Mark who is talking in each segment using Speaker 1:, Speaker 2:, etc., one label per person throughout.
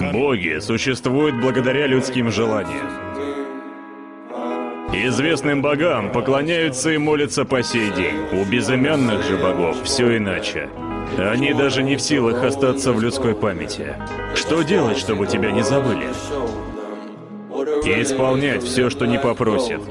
Speaker 1: Боги существуют благодаря людским желаниям. Известным богам поклоняются и молятся по сей день. У безымянных же богов все иначе. Они даже не в силах остаться в людской памяти. Что делать, чтобы тебя не забыли? И исполнять все, что не попросят.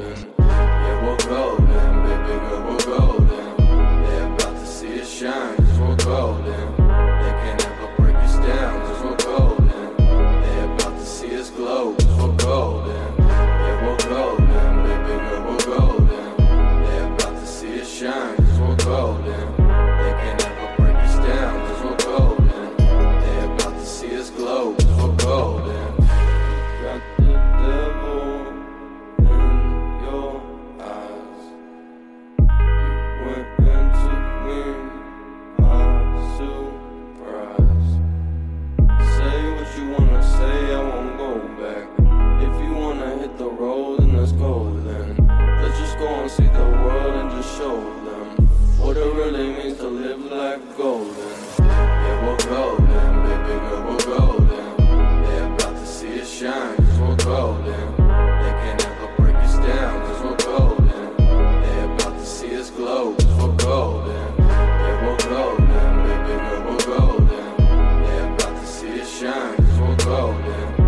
Speaker 2: Golden.